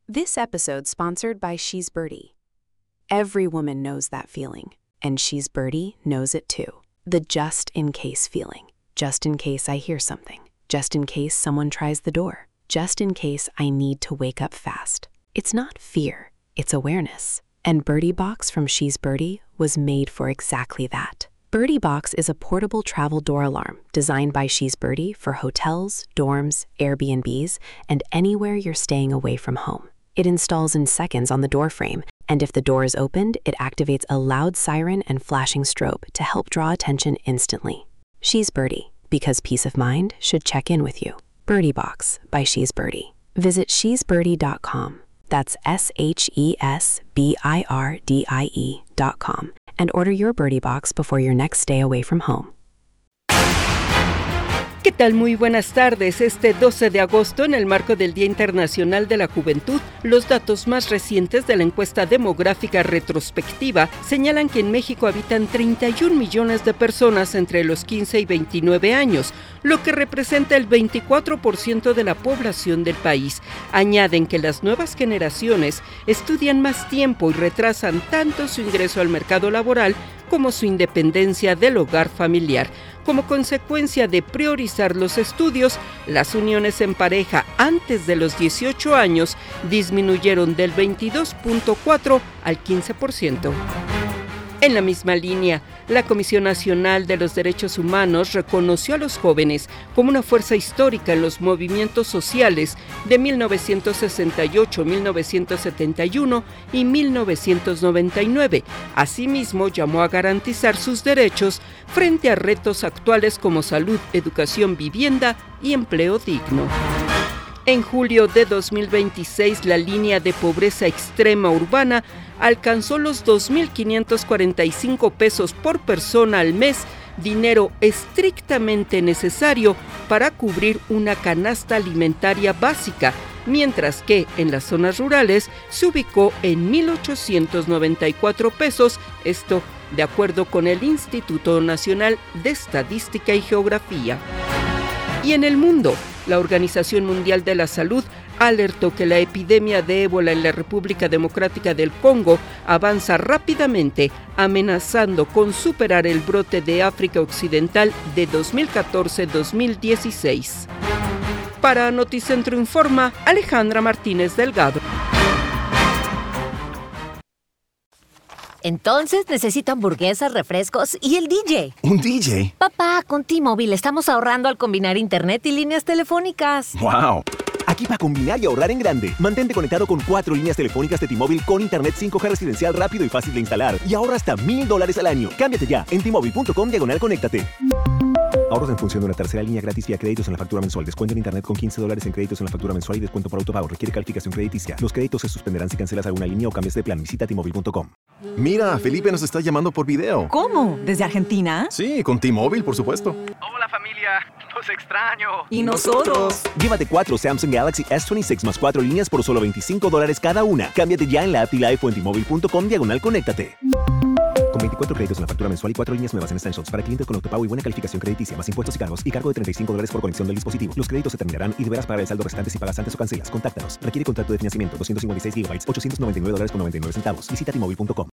This episode sponsored by She's Birdie. Every woman knows that feeling, and She's Birdie knows it too. The just-in-case feeling. Just in case I hear something. Just in case someone tries the door. Just in case I need to wake up fast. It's not fear, it's awareness. And Birdie Box from She's Birdie was made for exactly that. Birdie Box is a portable travel door alarm designed by She's Birdie for hotels, dorms, Airbnbs, and anywhere you're staying away from home. It installs in seconds on the door frame, and if the door is opened, it activates a loud siren and flashing strobe to help draw attention instantly. She's Birdie, because peace of mind should check in with you. Birdie Box by She's Birdie. Visit shesbirdie.com. That's SHESBIRDIE.com. And order your Birdie Box before your next stay away from home. ¿Qué tal? Muy buenas tardes. Este 12 de agosto, en el marco del Día Internacional de la Juventud, los datos más recientes de la encuesta demográfica retrospectiva señalan que en México habitan 31 millones de personas entre los 15 y 29 años, lo que representa el 24% de la población del país. Añaden que las nuevas generaciones estudian más tiempo y retrasan tanto su ingreso al mercado laboral como su independencia del hogar familiar. Como consecuencia de priorizar los estudios, las uniones en pareja antes de los 18 años disminuyeron del 22.4% al 15%. En la misma línea, la Comisión Nacional de los Derechos Humanos reconoció a los jóvenes como una fuerza histórica en los movimientos sociales de 1968, 1971 y 1999. Asimismo, llamó a garantizar sus derechos frente a retos actuales como salud, educación, vivienda y empleo digno. En julio de 2026, la línea de pobreza extrema urbana alcanzó los 2.545 pesos por persona al mes, dinero estrictamente necesario para cubrir una canasta alimentaria básica, mientras que en las zonas rurales se ubicó en 1.894 pesos, esto de acuerdo con el Instituto Nacional de Estadística y Geografía. Y en el mundo, la Organización Mundial de la Salud alertó que la epidemia de ébola en la República Democrática del Congo avanza rápidamente, amenazando con superar el brote de África Occidental de 2014-2016. Para Noticentro Informa, Alejandra Martínez Delgado. Entonces necesito hamburguesas, refrescos y el DJ. ¿Un DJ? Papá, con T-Mobile estamos ahorrando al combinar internet y líneas telefónicas. ¡Wow! Aquí para combinar y ahorrar en grande. Mantente conectado con 4 líneas telefónicas de T-Mobile con internet 5G residencial rápido y fácil de instalar. Y ahorra hasta $1,000 al año. Cámbiate ya en T-Mobile.com/conéctate. Ahorros en función de una tercera línea gratis vía créditos en la factura mensual. Descuento en internet con $15 en créditos en la factura mensual y descuento por autopago. Requiere calificación crediticia. Los créditos se suspenderán si cancelas alguna línea o cambias de plan. Visita T-Mobile.com. Mira, Felipe nos está llamando por video. ¿Cómo? ¿Desde Argentina? Sí, con T-Mobile, por supuesto. Hola familia, los extraño. ¿Y nosotros? Llévate 4 Samsung Galaxy S26 más 4 líneas por solo $25 cada una. Cámbiate ya en la app T-Life o en T-Mobile.com/conéctate. Con 24 créditos en la factura mensual y 4 líneas nuevas en Essentials para clientes con autopago y buena calificación crediticia, más impuestos y cargos y cargo de $35 por conexión del dispositivo. Los créditos se terminarán y deberás pagar el saldo restante si pagas antes o cancelas. Contáctanos. Requiere contrato de financiamiento 256 GB, $899.99. Visita T-Mobile.com.